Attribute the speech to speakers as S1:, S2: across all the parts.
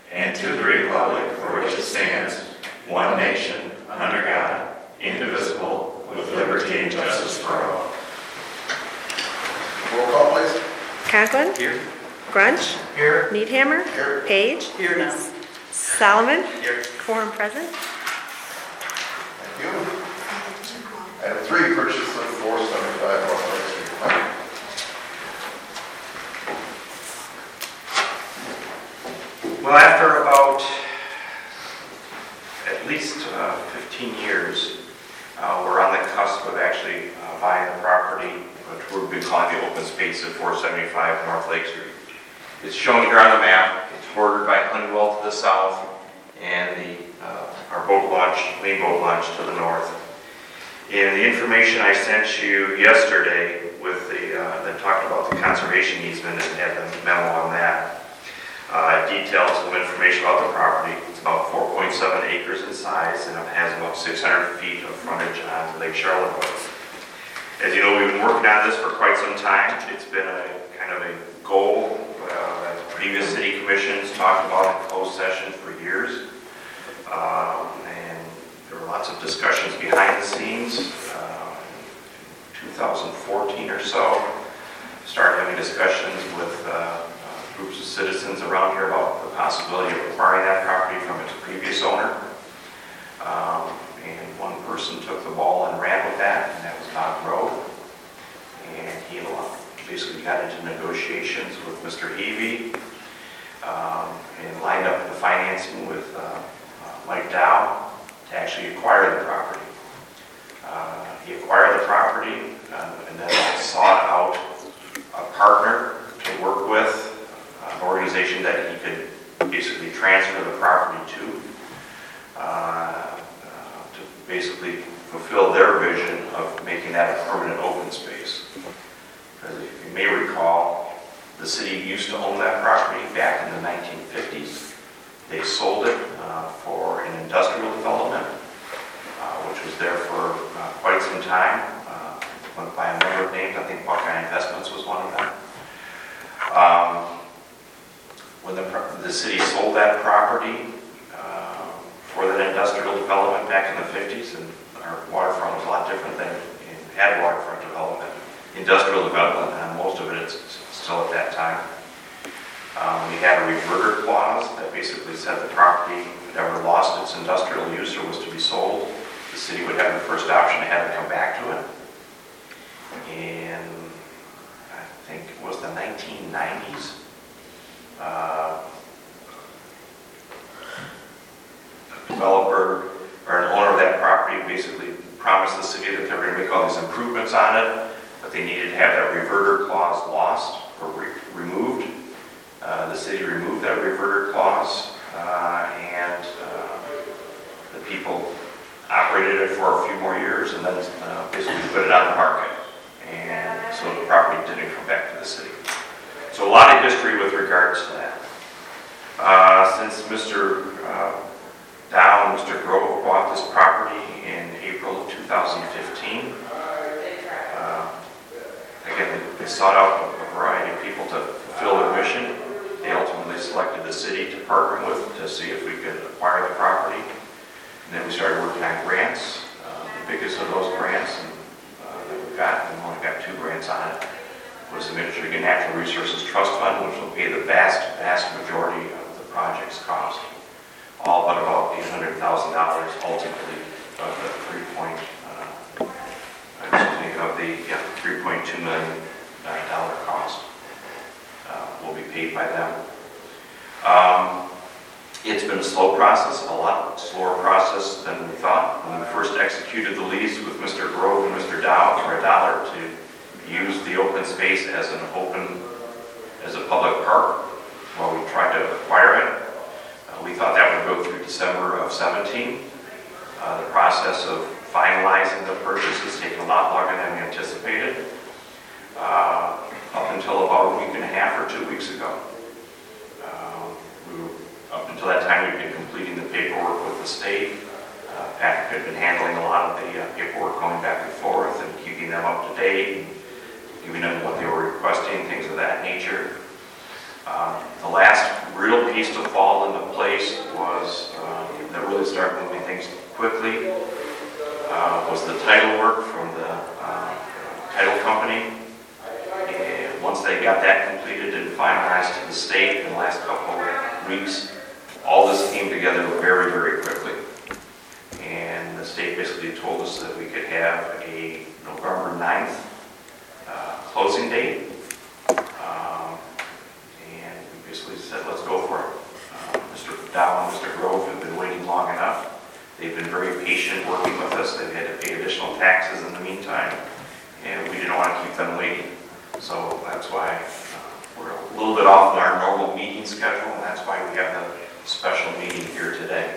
S1: and to the republic for which it stands, one nation, under God, indivisible, with liberty and justice for all.
S2: Roll call, please.
S3: Conklin.
S1: Here.
S3: Grunch.
S2: Here.
S3: Needhammer.
S2: Here.
S3: Page.
S4: Here now.
S3: Solomon.
S1: Here.
S3: Quorum present.
S2: Thank you. Item 3, purchase of 475 North Lake Street. Mike?
S5: Well, after about at least 15 years, we're on the cusp of actually buying the property, which we've been calling the open space at 475 North Lake Street. It's shown here on the map. It's bordered by Honeywell to the south and our boat launch, main boat launch to the north. In the information I sent you yesterday with that talked about the conservation easement and had the memo on that, details some information about the property. It's about 4.7 acres in size and it has about 600 feet of frontage on Lake Charlevoix. As you know, we've been working on this for quite some time. It's been a kind of a goal that previous city commissions talked about in closed session for years. And there were lots of discussions behind the scenes. 2014 or so, started having discussions with groups of citizens around here about the possibility of acquiring that property from its previous owner. And one person took the ball and ran with that, and that was Bob Grove. And he basically got into negotiations with Mr. Heavey and lined up the financing with Mike Dow to actually acquire the property. He acquired the property and then sought out a partner to work with, an organization that he could basically transfer the property to basically fulfill their vision of making that a permanent open space. Because if you may recall, the city used to own that property back in the 1950s. They sold it for an industrial development, which was there for quite some time. Went by a number of names. I think Buckeye Investments was one of them. When the city sold that property for that industrial development back in the 50s, and our waterfront was a lot different than it had waterfront development, industrial development, and most of it is still at that time. We had a reverter clause that basically said the property, if it ever lost its industrial use or was to be sold, the city would have the first option to have it come back to it. And I think it was the 1990s. A developer or an owner of that property basically promised the city that they were going to make all these improvements on it, but they needed to have that reverter clause lost or removed. The city removed that reverter clause, and the people operated it for a few more years and then basically put it on the market. And so the property didn't come back to the city. So a lot of history with regards to that. Since Mr. Dow and Mr. Grove bought this property in April of 2015, again, they sought out a variety of people to fulfill their mission. They ultimately selected the city to partner with to see if we could acquire the property. And then we started working on grants. The biggest of those grants that we got, and we only got 2 grants on it, was the Michigan Natural Resources Trust Fund, which will pay the vast majority of the project's cost. All but about $800,000 ultimately of the $3.2 million cost will be paid by them. It's been a slow process, a lot slower process than we thought. When we first executed the lease with Mr. Grove and Mr. Dow for $1 to use the open space as a public park while we tried to acquire it, we thought that would go through December of 17. The process of finalizing the purchase has taken a lot longer than we anticipated. Up until about a week and a half or 2 weeks ago. Up until that time, we've been completing the paperwork with the state. Patrick had been handling a lot of the paperwork going back and forth and keeping them up to date, and giving them what they were requesting, things of that nature. The last real piece to fall into place that really started moving things quickly was the title work from the title company. And once they got that completed and finalized to the state in the last couple of weeks, all this came together very, very quickly. And the state basically told us that we could have a November 9th closing date. And we basically said, let's go for it. Mr. Dow and Mr. Grove have been waiting long enough. They've been very patient working with us. They've had to pay additional taxes in the meantime, and we didn't want to keep them waiting. So that's why we're a little bit off our normal meeting schedule, and that's why we have the special meeting here today.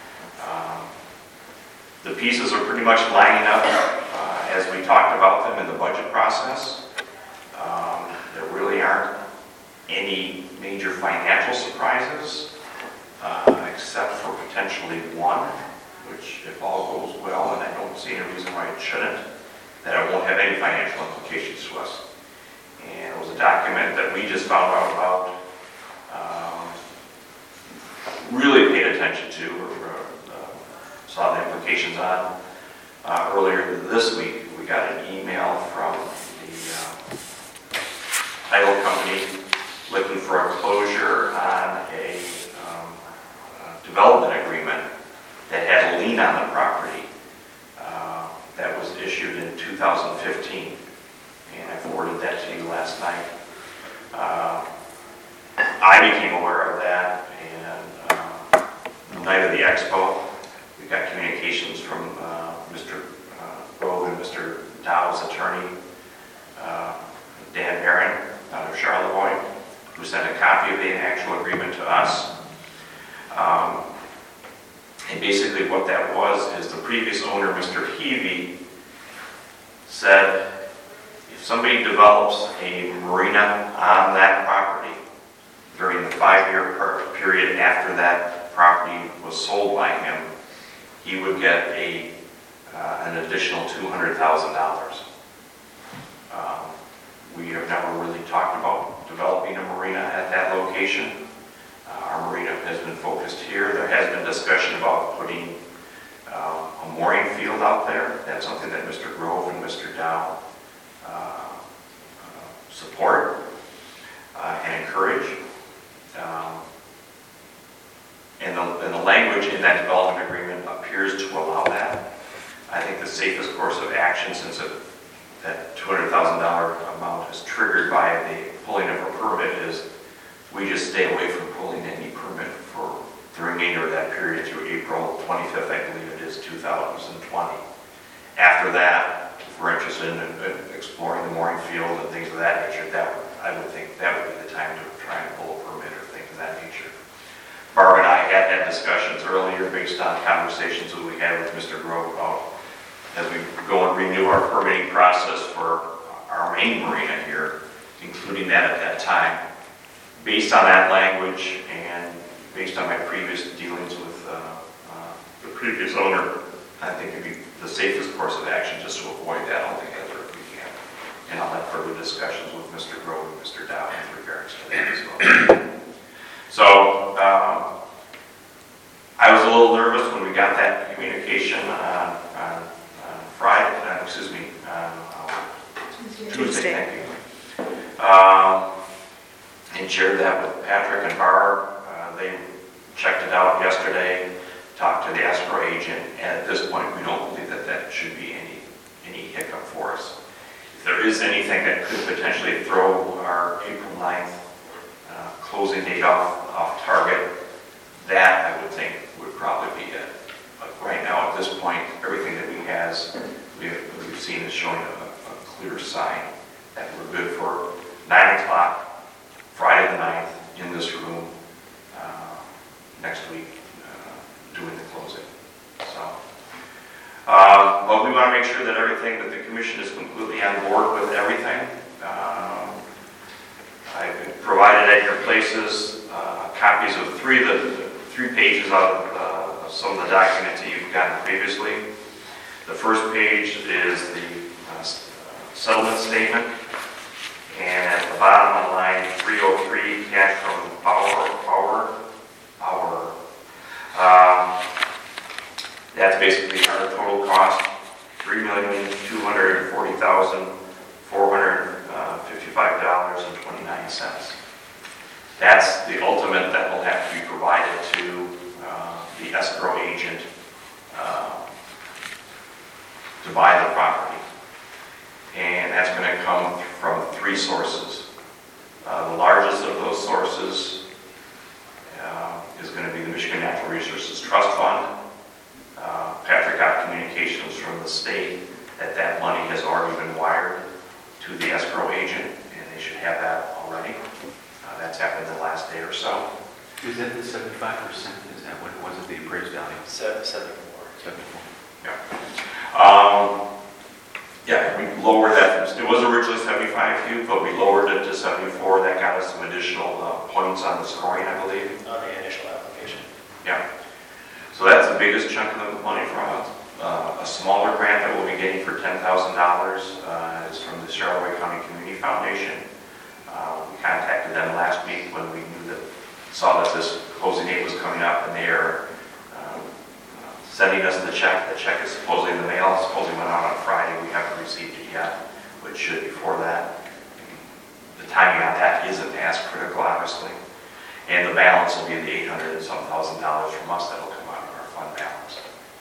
S5: The pieces are pretty much lining up as we talked about them in the budget process. There really aren't any major financial surprises, except for potentially one, which if all goes well, and I don't see any reason why it shouldn't, that it won't have any financial implications to us. And it was a document that we just found out about, really paid attention to, or saw the implications on. Earlier this week, we got an email from the title company looking for a closure on a development agreement that had a lien on the property that was issued in 2015. And I forwarded that to you last night. I became aware of that, and the night of the expo, we got communications from Mr. Grove and Mr. Dow's attorney, Dan Barron, out of Charlevoix, who sent a copy of the actual agreement to us. And basically what that was is the previous owner, Mr. Heavey, said if somebody develops a marina on that property during the 5-year period after that property was sold by him, he would get an additional $200,000. We have never really talked about developing a marina at that location. Our marina has been focused here. There has been discussion about putting a mooring field out there. That's something that Mr. Grove and Mr. Dow support and encourage. And the language in that development agreement appears to allow that. I think the safest course of action, since that $200,000 amount is triggered by the pulling of a permit, is we just stay away from pulling any permit for the remainder of that period through April 25th, I believe it is, 2020. After that, if we're interested in exploring the mooring field and things of that nature, I would think that would be the time to try and pull a permit or things of that nature. Barb and I had discussions earlier based on conversations that we had with Mr. Grove about as we go and renew our permitting process for our main marina here, including that at that time. Based on that language and based on my previous dealings with the previous owner, I think it'd be the safest course of action just to avoid that altogether if we can. And I'll have further discussions with Mr. Grove and Mr. Dow in regards to that as well. So I was a little nervous when we got that communication on Friday, Tuesday, thank you. And shared that with Patrick and Barb. They checked it out yesterday, talked to the escrow agent, and at this point we don't believe that should be any hiccup for us. If there is anything that could potentially throw our April 9th closing date off target, that I would think would probably be it. But right now at this point, everything that we've seen is showing a clear sign that we're good for 9 o'clock, Friday the 9th, in this room, next week, doing the closing. So, but we want to make sure that that the commission is completely on board with everything. I've provided at your places copies of three pages out of some of the documents that you've gotten previously. The first page is the settlement statement, and at the bottom on line 303, cash from power. basically our total cost, $3,240,455.29. That's the ultimate that will have to be provided to the escrow agent to buy the property. And that's going to come from 3 sources. The largest of those sources is going to be the Michigan Natural Resources Trust Fund. Patrick got communications from the state that money has already been wired to the escrow agent, and they should have that already. That's happened the last day or so.
S4: Is that the 75%? Is that what it was at the appraised value?
S6: 74.
S4: 74.
S5: Yeah. Yeah, we lowered that. It was originally 75 feet, but we lowered it to 74. That got us some additional points on the scoring, I believe.
S6: On the initial application.
S5: Yeah. So that's the biggest chunk of the money from us. A smaller grant that we'll be getting for $10,000 is from the Charlevoix County Community Foundation. We contacted them last week when we saw that this closing date was coming up, and they are sending us the check. The check is supposedly in the mail. It supposedly went out on Friday. We haven't received it yet, but it should before that. The timing on that isn't as critical, obviously. And the balance will be the $800 and some thousand from us that will come out of our fund balance.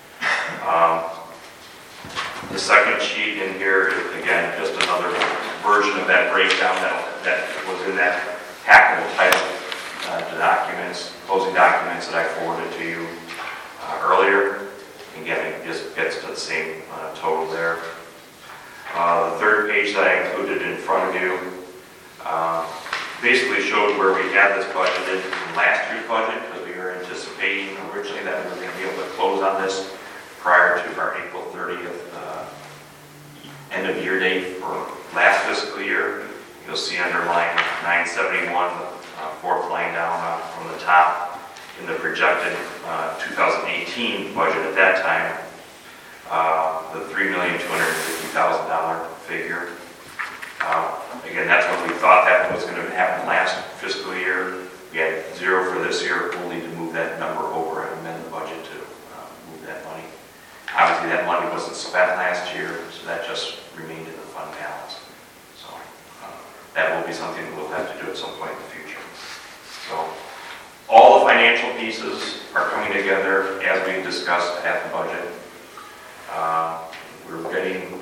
S5: The second sheet in here is, again, just another version of that breakdown that was in that packet of title closing documents that I forwarded to you earlier. Again, it just gets to the same total there. The third page that I included in front of you basically showed where we had this budgeted in last year's budget, because we were anticipating originally that we were going to be able to close on this prior to our April 30th end of year date for last fiscal year. You'll see under line 971, fourth line down from the top, in the projected 2018 budget at that time, the $3,250,000 figure. Again, that's what we thought that was going to happen last fiscal year. We had 0 for this year. We'll need to move that number over and amend the budget to move that money. Obviously, that money wasn't spent last year, so that just remained in the fund balance. So that will be something we'll have to do at some point in the future. So all the financial pieces are coming together as we discussed at the budget. We're getting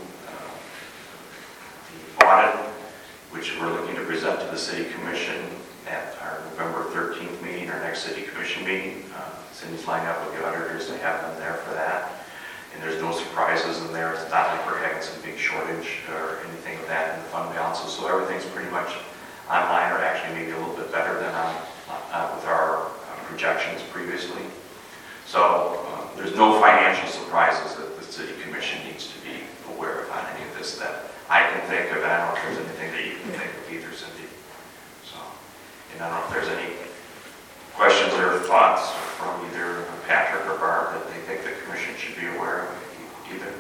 S5: the audit, which we're looking to present to the City Commission at our November 13th meeting, our next City Commission meeting. Cindy's lined up with the auditors to have them there for that. And there's no surprises in there. It's not like we're having some big shortage or anything of that in the fund balances. So everything's pretty much online, or actually maybe a little bit better than with our projections previously. So there's no financial surprises that the City Commission needs to be aware of on any of this that I can think of. And I don't know if there's anything that you can think of either, Cindy. So, and I don't know if there's any questions or thoughts from either Patrick or Barb that they think the Commission should be aware of either.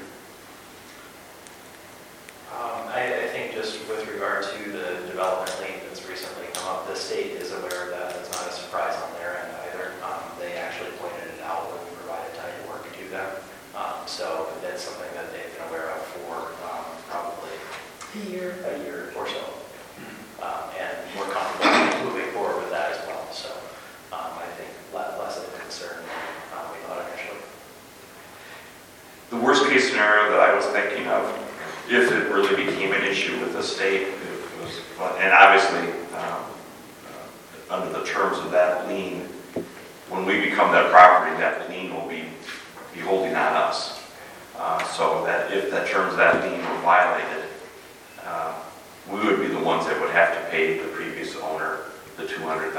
S6: I think just with regard to the development lien that's recently come up, the state is aware of that. It's not a surprise on their end either. They actually pointed it out when we provided title work to them. So that's something that they've been aware of for probably a year or so. And we're comfortable moving forward with that as well. So I think less of a concern than we thought initially.
S5: The worst case scenario that I was thinking of, if it really became an issue with the state, and obviously under the terms of that lien, when we become that property, that lien will be holding on us. So that if the terms of that lien were violated, we would be the ones that would have to pay the previous owner the $200,000.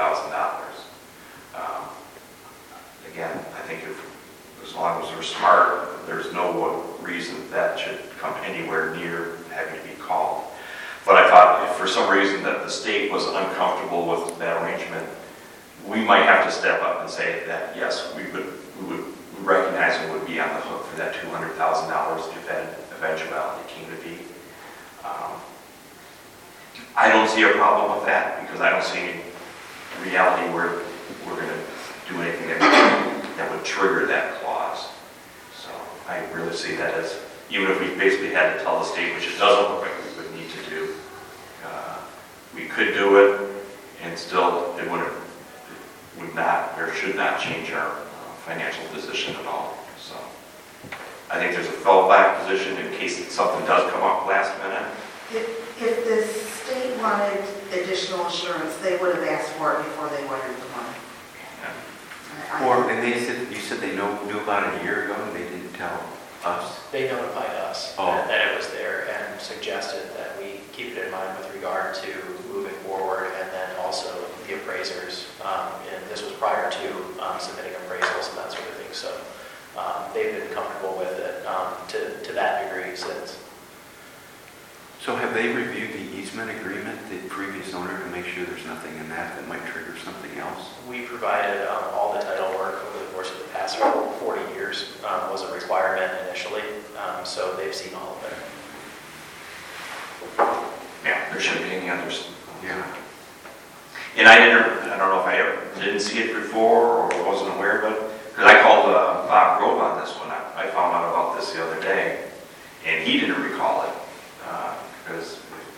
S5: Again, I think as long as we're smart, there's no reason that should come anywhere near having to be called. But I thought if for some reason that the state was uncomfortable with that arrangement, we might have to step up and say that yes, we would recognize and would be on the hook for that $200,000 if that eventuality came to be. I don't see a problem with that because I don't see any reality where we're going to do anything that would trigger that clause. So I really see that as, even if we basically had to tell the state, which it doesn't look like we would need to do, we could do it, and still it would not, or should not change our financial position at all. So I think there's a fallback position in case something does come up last minute.
S7: If the state wanted additional insurance, they would have asked for it before they ordered the money.
S4: And you said they knew about it a year ago and they didn't tell us?
S6: They notified us that it was there and suggested that we keep it in mind with regard to moving forward, and then also the appraisers. And this was prior to submitting appraisals and that sort of thing. So they've been comfortable with it to that degree since.
S4: So have they reviewed the easement agreement, the previous owner, to make sure there's nothing in that that might trigger something else?
S6: We provided all the title work over the course of the past 40 years was a requirement initially, so they've seen all of it.
S5: Yeah, there shouldn't be any others.
S4: Yeah.
S5: And I don't know if I ever didn't see it before or wasn't aware of it, because I called Bob Grove on this one. I found out about this the other day, and he didn't recall it, because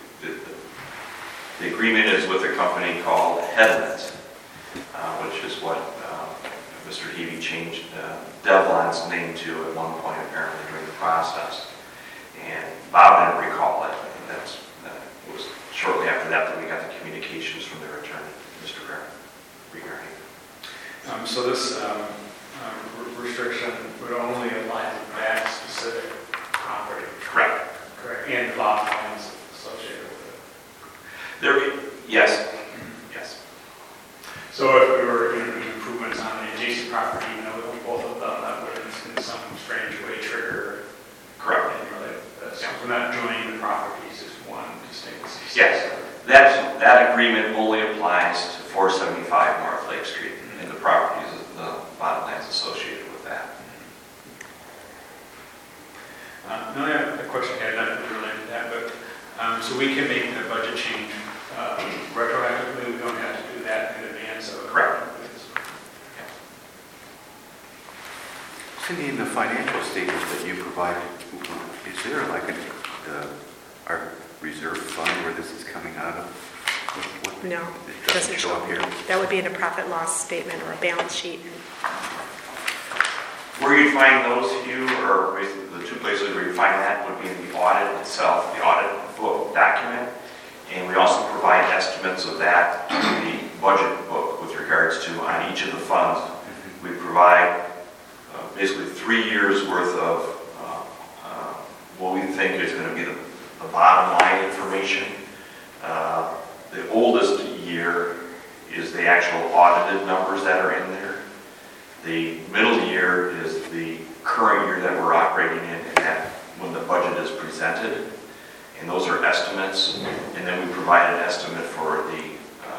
S5: the agreement is with a company called Headlands, which is what Mr. Heavey changed Devlin's name to at one point apparently during the process. And Bob didn't recall it. And it was shortly after that we got the communications from their attorney, Mr. Barrett, regarding.
S8: So this restriction would only apply to that specific property.
S5: Correct.
S8: Correct. And the lot lines associated with it.
S5: Yes. Yes.
S8: So if we were going to do improvements on the adjacent property, even though we own both of them, that would in some strange way trigger.
S5: Correct.
S8: So we're not joining the properties as one distinct.
S5: Yes. That agreement only applies to 475 North Lake Street and the properties, the bottom lands associated with that.
S8: Another question I had, not related to that, but so we can make the budget change retroactively. We don't have to do that in advance of.
S5: Correct.
S4: Cindy, in the financial statements that you provide, is there like our reserve fund where this is coming out of?
S3: No,
S4: It doesn't show up here.
S3: That would be in a profit loss statement or a balance sheet.
S5: Where you find those, Hugh, or the two places where you find that would be in the audit itself, the audit book document, and we also provide estimates of that in the budget book with regards to on each of the funds. We provide basically 3 years worth of what we think is going to be the bottom line information. The oldest year is the actual audited numbers that are in there. The middle year is the current year that we're operating in, and that when the budget is presented, and those are estimates. And then we provide an estimate for the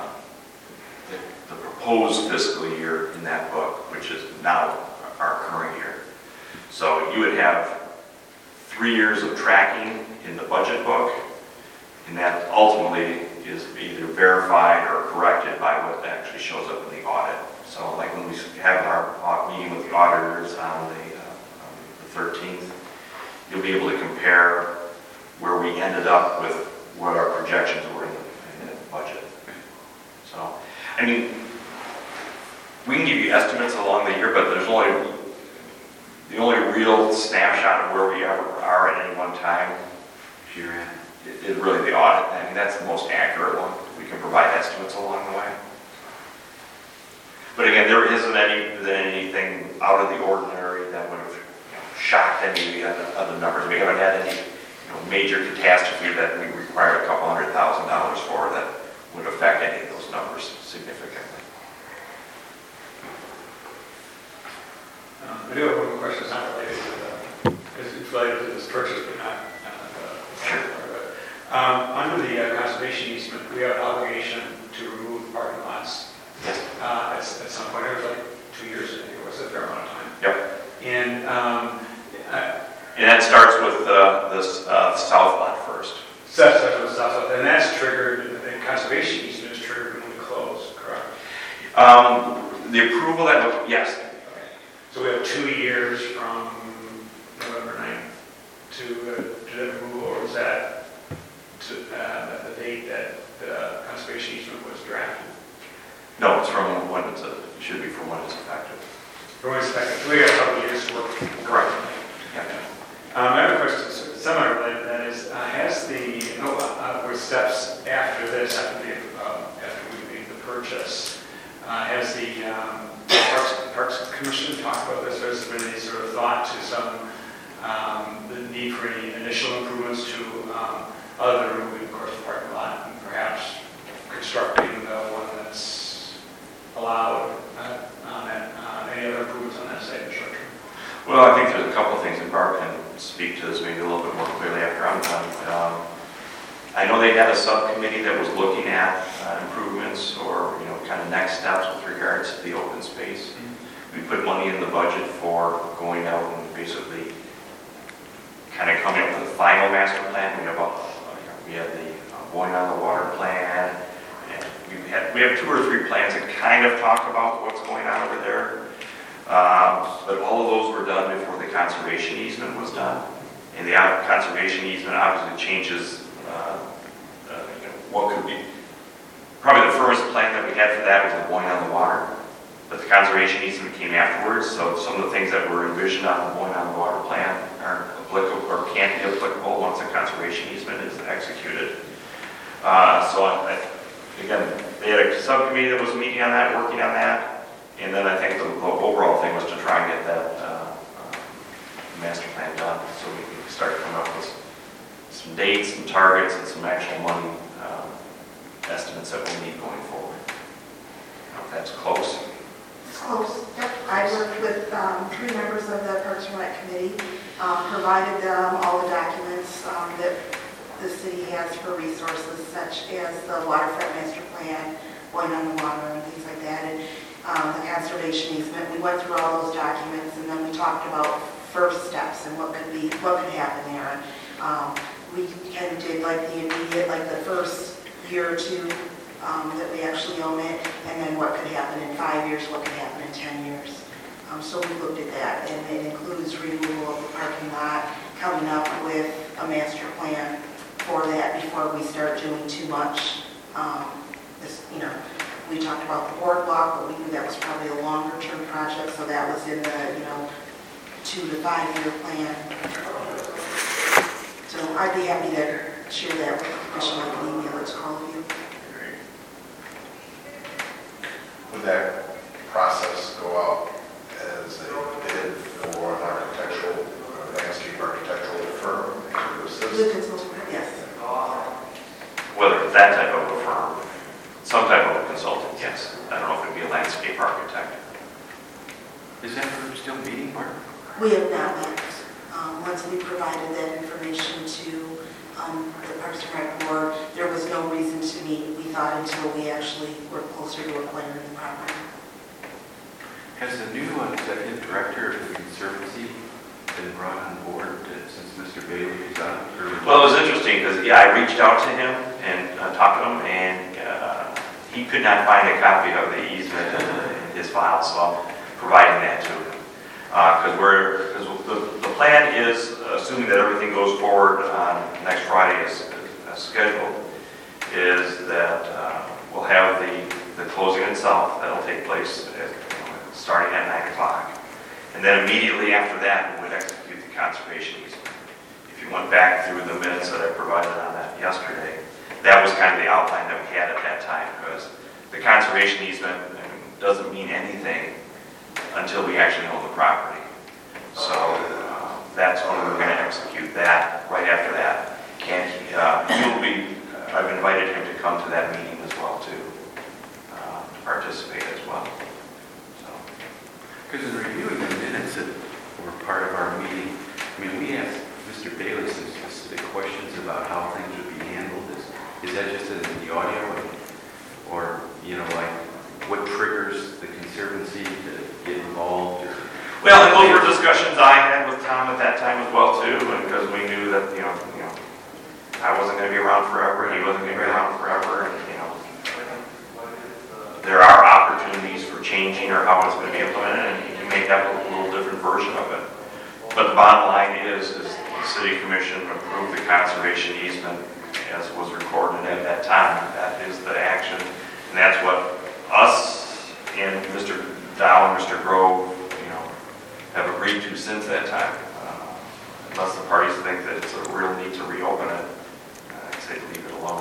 S5: proposed fiscal year in that book, which is now our current year. So you would have 3 years of tracking in the budget book, and that ultimately is either verified or corrected by what actually shows up in the audit. So like when we have our meeting with the auditors on the 13th, you'll be able to compare where we ended up with what our projections were in the budget. So, I mean, we can give you estimates along the year, but there's the only real snapshot of where we are at any one time is really the audit. I mean, that's the most accurate one. We can provide estimates along the way. But again, there isn't anything out of the ordinary that would have shocked any of the other numbers. We haven't had any major catastrophe that we required a couple $100,000 for that would affect any of those numbers significantly.
S8: I do have one more question. It's not related to it's related to this purchase, but not under the conservation easement, we have an obligation to remove parking lots.
S5: Yes.
S8: At some point, it was like 2 years, I think it was a fair amount of time.
S5: Yep.
S8: And
S5: And that starts with the south lot first.
S8: And that's triggered, the conservation easement is triggered when we close, correct?
S5: The approval that, yes.
S8: So we have 2 years from to do that removal, or was that at the date that the conservation easement was drafted?
S5: No, it's from when it should be from when it's effective.
S8: For one second, we got a couple of years to work.
S5: Correct. Yeah.
S8: I have a question, similar related to that is, has the, were steps after this, after we made the purchase, has the Parks Commission talked about this, or has there been any sort of thought to the need for any initial improvements to, other than removing, of course, the parking lot, and perhaps constructing the one that's allowed, any other improvements on that site in the short term?
S5: Well, I think there's a couple of things, and Barb can speak to this maybe a little bit more clearly after I'm done. I know they had a subcommittee that was looking at improvements or, kind of next steps with regards to the open space. We put money in the budget for going out and basically kind of coming up with a final master plan. We had the going on the water plan, and we have 2 or 3 plans that kind of talk about what's going on over there. But all of those were done before the conservation easement was done. And the conservation easement obviously changes what could be. Probably the first plan that we had for that was the going on the water. But the conservation easement came afterwards, so some of the things that were envisioned on the going on the water plan aren't applicable or can't be applicable once the conservation easement is executed. Again, they had a subcommittee that was meeting on that, working on that. And then I think the overall thing was to try and get that master plan done so we can start coming up with some dates, some targets, and some actual money estimates that we'll need going forward. I don't know if that's close.
S7: It's close. Yep. I worked with 3 members of the Parks and Rec Committee, provided them all the documents that the city has for resources such as the waterfront master plan, going on the water, and things like that. And the conservation easement. We went through all those documents, and then we talked about first steps and what could happen there. We kind of did like the immediate, like the first year or 2 that we actually own it, and then what could happen in 5 years, what could happen in 10 years. So we looked at that, and it includes removal of the parking lot, coming up with a master plan for that before we start doing too much. We talked about the boardwalk, but we knew that was probably a longer term project, so that was in the 2 to 5 year plan. So I'd be happy to share that with the commission. I can email it to all of you.
S2: Would that process go out as a bid for an architectural, landscape architectural firm to assist?
S7: The consultant, yes.
S5: Whether it's that type of a firm, some type of a consultant, yes. I don't know if it'd be a landscape architect.
S4: Is that group still meeting, Mark?
S7: We have not met. Once we provided that information to the Parks and Rec Board, there was no reason to meet, we thought, until we actually were closer to acquiring the property.
S4: Has the new executive director of the Conservancy been brought on board since Mr. Bailey is out?
S5: Well, it was interesting because, I reached out to him and talked to him, and he could not find a copy of the easement in his file, so I'm providing that to him. Because the plan is, assuming that everything goes forward next Friday as scheduled, is that we'll have the closing itself that'll take place starting at 9 o'clock. And then immediately after that, we would execute the conservation easement. If you went back through the minutes that I provided on that yesterday, that was kind of the outline that we had at that time, because the conservation easement doesn't mean anything until we actually own the property. So that's when we're going to execute that. Right after that, I've invited him to come to that meeting as well too, to participate as well.
S4: Because in reviewing the minutes that were part of our meeting, we asked Mr. Bailey some specific questions about how things would be handled. Is that just in the audio, or what triggers the Conservancy to get involved?
S5: Well, and those were discussions I had with Tom at that time as well too, and because we knew that I wasn't going to be around forever, he wasn't going to be around forever, and there are opportunities for changing or how it's going to be implemented, and you may have a little different version of it. But the bottom line is the city commission approved the conservation easement as was recorded at that time. That is the action, and that's what us and Mr. Dow and Mr. Grove, have agreed to since that time. Unless the parties think that it's a real need to reopen it, I'd say leave it alone.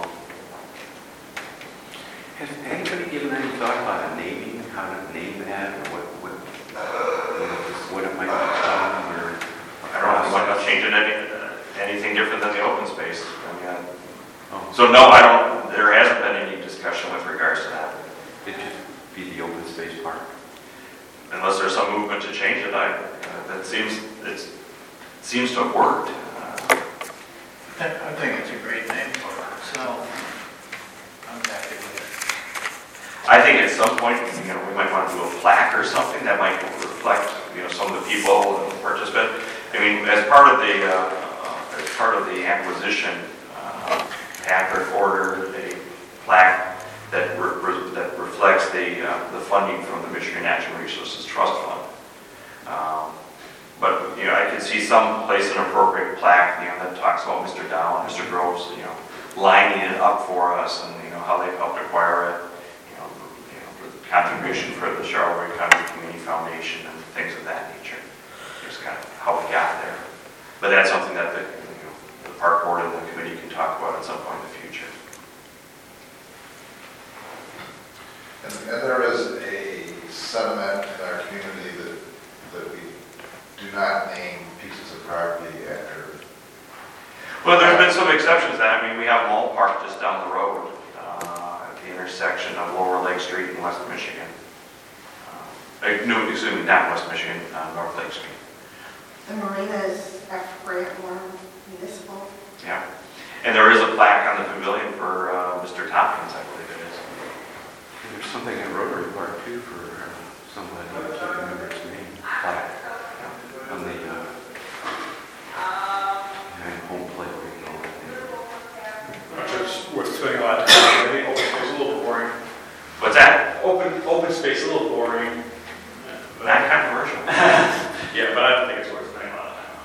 S4: Has anybody given any thought about naming, how to name that, or what it might be called, or?
S5: I don't know if I'm changing anything different than the open space. So no, there hasn't been any discussion with regards to that.
S4: It'd just be the open space park.
S5: Unless there's some movement to change it, it seems to have worked.
S9: I think it's a great name for it, so I'm happy with it.
S5: I think at some point, we might want to do a plaque or something that might reflect, some of the people and participate. I mean, as part of the acquisition, Patrick ordered a plaque that reflects the funding from the Michigan Natural Resources Trust Fund. But I could see some place an appropriate plaque, that talks about Mr. Dow and Mr. Groves, lining it up for us, and how they've helped acquire it, the contribution for the Charlevoix County Community Foundation and things of that nature. Just kind of how we got there. But that's something that the park board and the committee can talk about at some point in the future.
S2: And there is a sentiment in our community that we do not name pieces of property after.
S5: Well, there's been some exceptions to that. I mean, we have Mall Park just down the road at the intersection of Lower Lake Street and West Michigan. No, excuse me, not West Michigan, North Lake Street.
S7: The marina is F-Grant Municipal.
S5: Yeah. And there is a plaque on the pavilion for Mr. Tompkins, I believe it is.
S4: There's something at Rotary Park too for somebody, I can't remember his name, plaque on the home plate.
S8: We're spending a lot of time. I think open space is a little boring.
S5: What's that?
S8: Open space is a little boring.
S5: Not controversial.
S8: Yeah, but I don't think it's worth spending a lot of time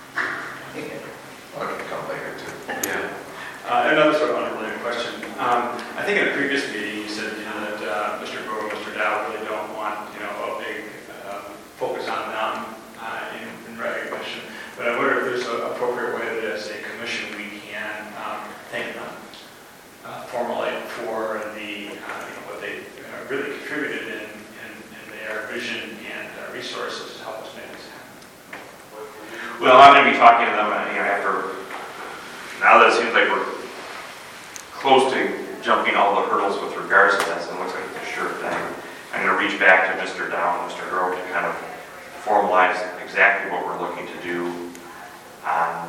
S8: on.
S2: I can come later too.
S4: Yeah.
S8: Another sort of unrelated question. I think in a previous meeting you said that Mr. Grove and Mr. Dow really don't want a big focus on them in recognition. But I wonder if there's an appropriate way that as a commission we can thank them formally for the what they really contributed in their vision and resources to help us make this happen.
S5: Well, I'm going to be talking to them after, now that it seems like we're close to jumping all the hurdles with regards to this, and it looks like it's a sure thing. I'm going to reach back to Mr. Dow and Mr. Grove to kind of formalize exactly what we're looking to do on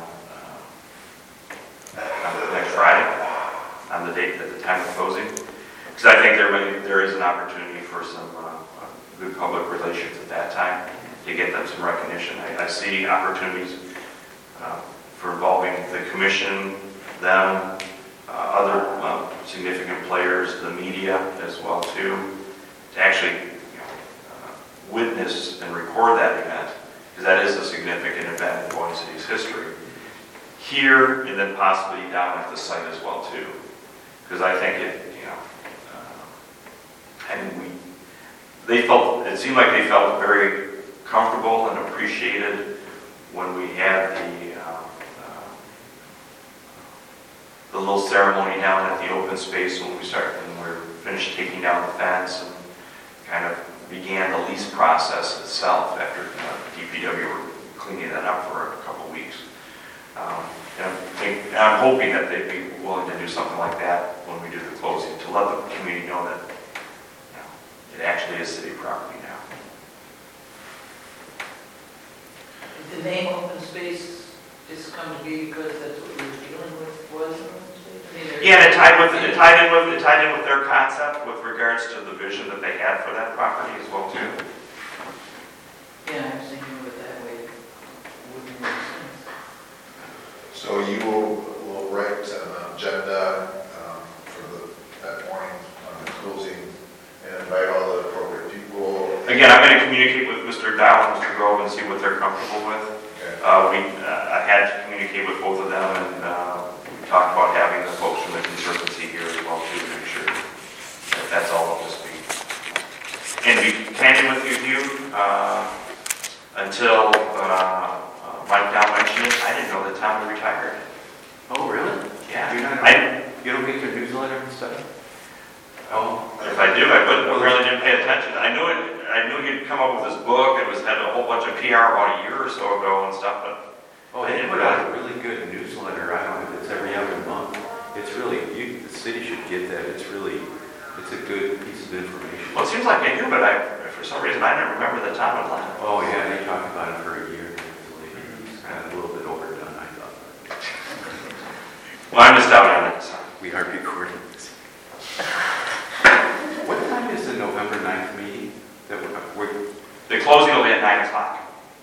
S5: next Friday, on the date at the time of closing. Because I think there is an opportunity for some good public relations at that time to get them some recognition. I see opportunities for involving the commission, them, other significant players, the media as well too, to actually witness and record that event, because that is a significant event in Boyne City's history. Here, and then possibly down at the site as well too, because I think it seemed like they felt very comfortable and appreciated when we had the little ceremony down at the open space when we were finished taking down the fence and kind of began the lease process itself after DPW were cleaning that up for a couple weeks. And I'm hoping that they'd be willing to do something like that when we do the closing, to let the community know that it actually is city property now.
S9: Did the name open space just come to be because that's what we were dealing with, was open space?
S5: Yeah, it tied in with their concept with regards to the vision that they had for that property as well too.
S9: Yeah, I was thinking of it that way. Wouldn't make sense.
S2: So you will write an agenda for that morning on the closing and invite all the appropriate people.
S5: Again, I'm going to communicate with Mr. Dow and Mr. Grove and see what they're comfortable with.
S2: Okay.
S5: I had to communicate with both of them, and we talked about having the folks from the Conservancy here as well too, to make sure that that's all up to speed. And to be candid with you, until Mike Dow mentioned it, I didn't know that Tom had retired.
S4: Oh, really?
S5: Yeah.
S4: You don't get your newsletter and stuff? Oh.
S5: If I do, I wouldn't. I really didn't pay attention. I knew he'd come up with this book. It had a whole bunch of PR about a year or so ago and stuff, but
S4: Oh, they put out a really good newsletter. I don't know if it's every other month. It's really, the city should get that. It's a good piece of information.
S5: well, it seems like I do, but for some reason, I didn't remember that Tom had left.
S4: Oh, yeah, they talked about it for a year. It's kind of a little bit overdone, I thought.
S5: Well, I missed out on it. So.
S4: We are recording this. What time is the November 9th meeting?
S5: The closing will be at 9 o'clock.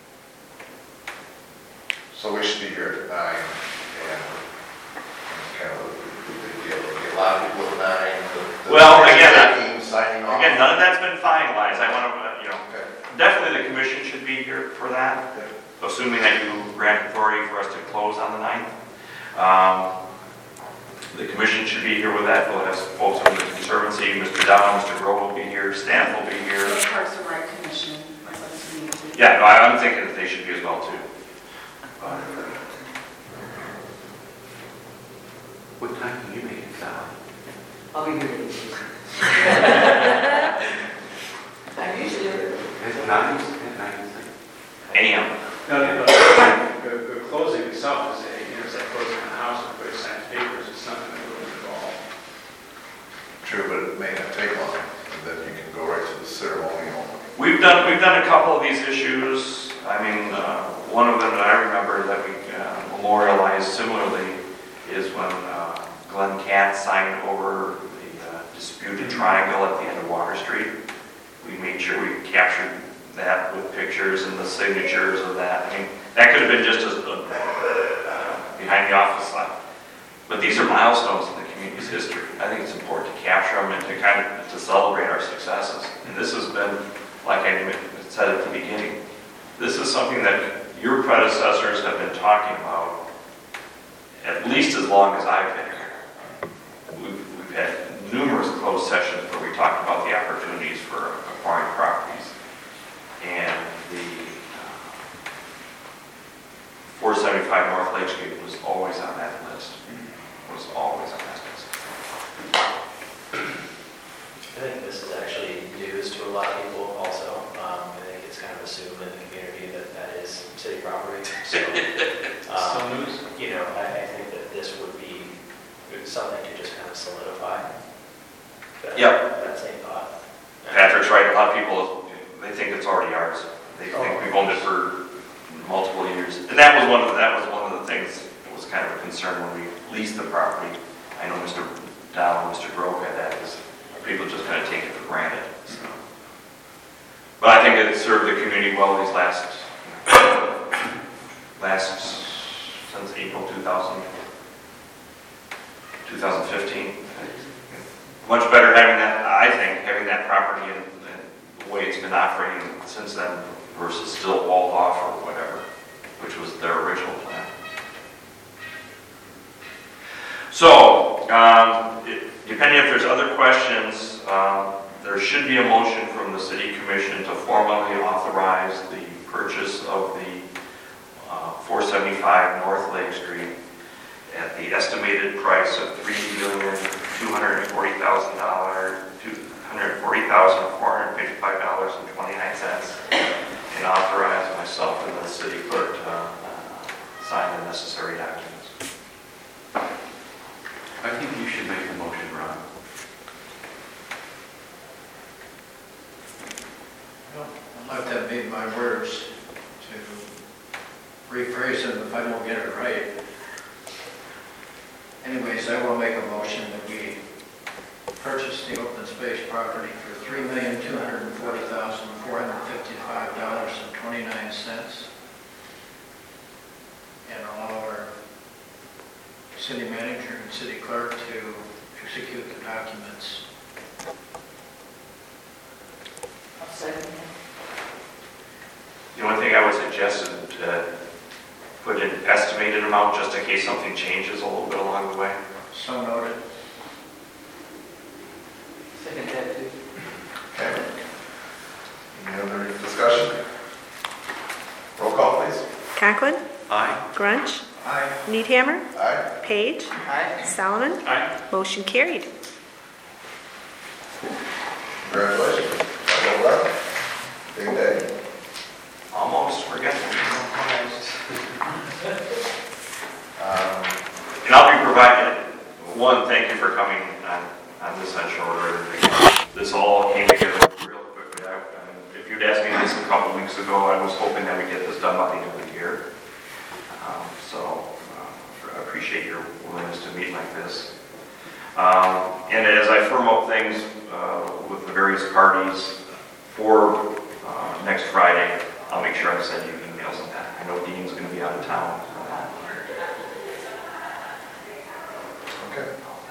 S2: So we should be here at 9, and it's kind of a big deal. We get a lot of people at 9.
S5: Well, again,
S2: team signing off.
S5: Again, none of that's been finalized. I want to,
S2: Okay.
S5: definitely the commission should be here for that, assuming that you grant authority for us to close on the 9th. The commission should be here with that. We'll have folks from the Conservancy, Mr. Dow, Mr. Grove will be here, Stan will be here.
S7: The Parks and Rec Commission, I'd like to meet with.
S5: Yeah, no, I'm thinking that they should be as well too.
S4: What time can you make it, Sally?
S10: I'll be here. I'm usually here.
S4: At 9? At 9?
S5: AM.
S8: No, the closing itself is it's like closing a house and putting signed papers. It's nothing that goes involved.
S2: True, but it may not take long, and then you can go right to the ceremonial.
S5: We've done a couple of these issues. I mean, one of them that I remember that we memorialized similarly is when Glenn Katz signed over the disputed triangle at the end of Water Street. We made sure we captured that with pictures and the signatures of that. I mean, that could have been just as behind the office slide. But these are milestones in the community's history. I think it's important to capture them and to celebrate our successes. And this has been, like I said at the beginning, this is something that your predecessors have been talking about at least as long as I've been here. We've had numerous closed sessions where we talked about the opportunities for acquiring properties. And the 475 North Lake Street was always on that list. Was always on that list.
S6: I think this is actually news to a lot of people also. I think it's kind of assumed in the community that is city property. So,
S8: news?
S6: I think that this would be something to just kind of solidify. That same thought.
S5: Patrick's right. A lot of people, they think it's already ours. They think we've owned it for multiple years. And that was one of the things that was kind of a concern when we leased the property. I know Mr. Dow and Mr. Grove had that, is people just kind of take it for granted. So. But I think it served the community well these last since April 2015. Much better having that, I think, having that property and the way it's been operating since then versus still walled off or whatever, which was their original plan. So, depending if there's other questions, there should be a motion from the City Commission to formally authorize the purchase of the 475 North Lake Street at the estimated price of $3,240,455.29, and authorize myself and the city clerk to sign the necessary documents.
S4: I think you should make the motion, Ron.
S9: I'd like to amend my words to rephrase them if I don't get it right. Anyways, I will make a motion that we purchase the open space property for $3,240,455.29 and allow our city manager and city clerk to execute the documents.
S10: I'll second
S5: The only thing I would suggest is put an estimated amount just in case something changes a little bit along the way.
S9: So noted.
S10: Second that, too.
S2: Okay. Any other discussion? Roll call, please.
S3: Conklin?
S4: Aye.
S3: Grunch?
S9: Aye.
S3: Needhammer?
S2: Aye.
S3: Page?
S10: Aye.
S3: Solomon?
S8: Aye.
S3: Motion carried.
S2: Congratulations. Well done. Big day.
S5: Almost, we're getting there.
S2: Um,
S5: And I'll be providing, one, thank you for coming on this on short order. This all came together real quickly. If you'd asked me this a couple weeks ago, I was hoping that we'd get this done by the end of the year. I appreciate your willingness to meet like this. And as I firm up things with the various parties for next Friday, I'll make sure I send you emails on that. I know Dean's going to be out of town.
S2: Okay.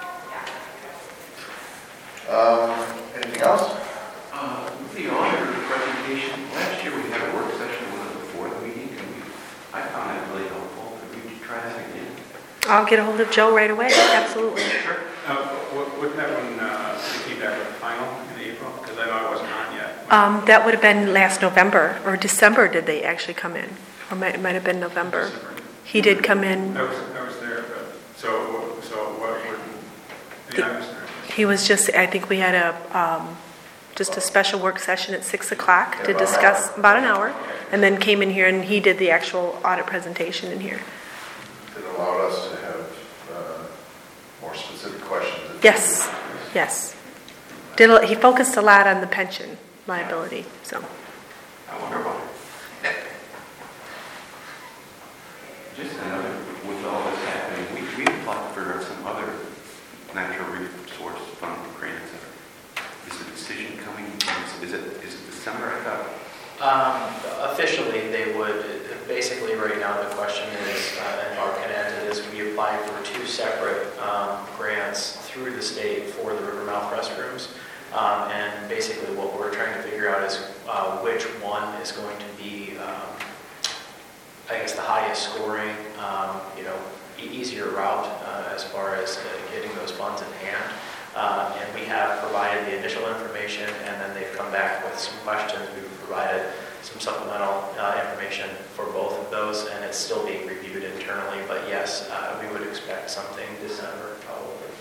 S2: Anything else?
S4: The auditor presentation, last year we had a work session with it before the meeting, and I found it really helpful. Could we try that again?
S3: I'll get a hold of Joe right away. Absolutely.
S8: Wouldn't that one, they came back with the final in April? Because I know it wasn't on yet.
S3: That would have been last November, or December did they actually come in? Or it might have been November. He did come in.
S8: I was there, but, so what would, any items there?
S3: He was just, I think we had just a special work session at 6 o'clock to discuss, about an hour, and then came in here and he did the actual audit presentation in here.
S2: It allowed us to have more specific questions.
S3: Yes, yes. He focused a lot on the pension liability, so.
S5: I wonder about it.
S4: Just another, with all this happening, we applied for some other natural resource fund grants. Is the decision coming, is it December, I thought?
S6: Officially, they would, basically right now the question is, and Mark can add to this, we applied for 2 separate grants through the state for the Rivermouth restrooms. And basically what we're trying to figure out is which one is going to be, I guess, the highest scoring, easier route as far as getting those funds in hand. And we have provided the initial information, and then they've come back with some questions. We've provided some supplemental information for both of those, and it's still being reviewed internally. But yes, we would expect something December probably.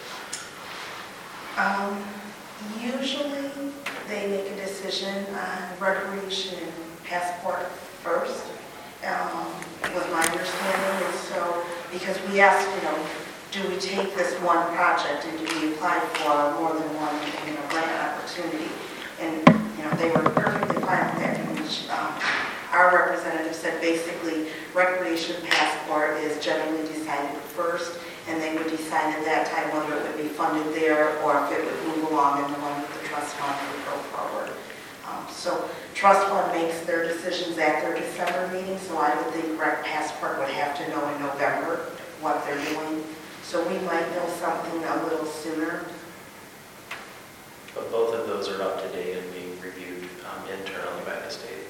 S7: Usually, they make a decision on recreation and passport first, was my understanding. And so, because we asked, do we take this one project and do we apply for more than one, grant opportunity? And, they were perfectly fine with that. Our representative said basically recreation passport is generally decided first, and they would decide at that time whether it would be funded there or if it would move along and the one with the trust fund would go forward. So trust fund makes their decisions at their December meeting, so I would think rec passport would have to know in November what they're doing. So we might know something a little sooner.
S6: But both of those are up to date and being reviewed internally by the state.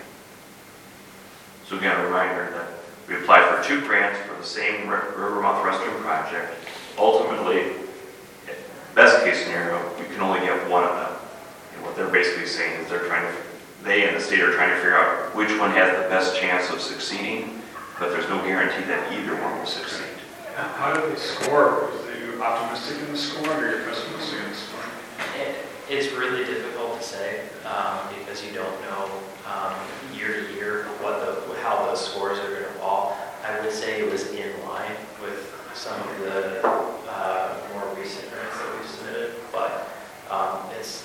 S5: So again, a reminder that we applied for 2 grants for the same Rivermouth restroom project. Ultimately, best case scenario, we can only get one of them. And what they're basically saying is they and the state are trying to figure out which one has the best chance of succeeding, but there's no guarantee that either one will succeed.
S8: How do they score? Are you optimistic in the score or are you pessimistic in the score?
S6: It's really difficult to say because you don't know year to year how those scores are going to fall. I would say it was in line with some of the more recent grants that we've submitted, but it's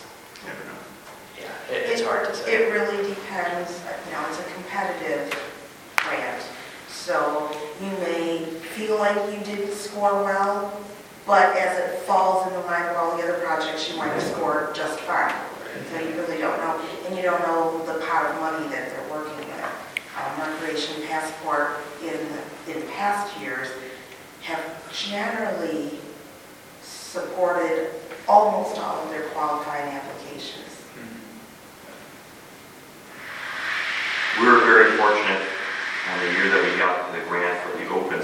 S6: hard to say.
S7: It really depends. It's a competitive grant, so you may feel like you didn't score well, but as it falls in the line of all the other projects, you might have scored just fine. So you really don't know, and you don't know the pot of money that they're working with. Recreation passport in past years have generally supported almost all of their qualifying applications.
S5: We were very fortunate on the year that we got the grant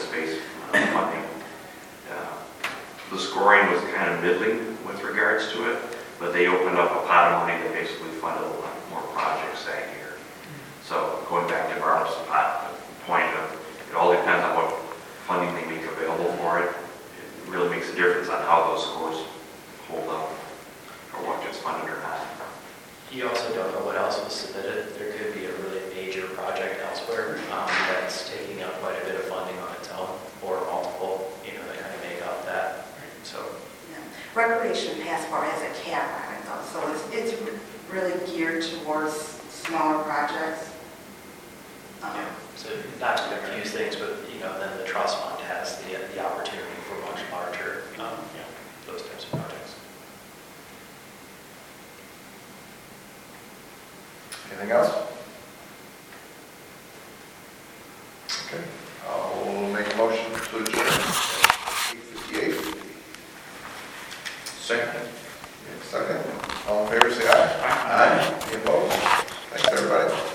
S5: space funding. The scoring was kind of middling with regards to it, but they opened up a pot of money that basically funded a lot more projects that year. So going back to Barb's point of, it all depends on what funding they make available for it. It really makes a difference on how those scores hold up or what gets funded or not.
S6: You also don't know what else was submitted. There could be a really major project elsewhere that's taking up quite a bit of funding on its own, or multiple, that kind of make up that. So,
S7: Yeah. Recreation Passport has a cap on it though, so it's really geared towards smaller projects.
S6: so not to confuse things, but then the trust fund has the opportunity for much larger, those types of projects.
S2: Anything else? Okay, I'll make a motion to adjourn. 8:58.
S1: Second.
S2: Second. All in favor, say aye. Aye. Any opposed? Thanks, everybody.